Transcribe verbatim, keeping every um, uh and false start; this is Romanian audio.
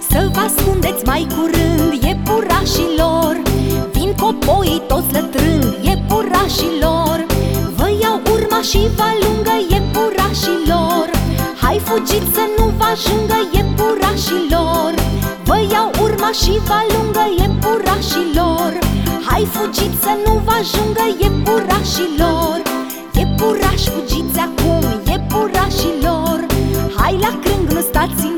Să vă ascundeți mai curând, iepurașilor. Vin copoii toți lătrând, iepurașilor. Vă iau urma și vă alungă, iepurașilor. Hai fugiți să nu vă ajungă, iepurașilor. Vă iau urma și vă alungă, iepurașilor. Hai fugiți să nu vă ajungă, iepurașilor. Iepurași, fugiți acum, iepurașilor. Hai la crâng, nu stați în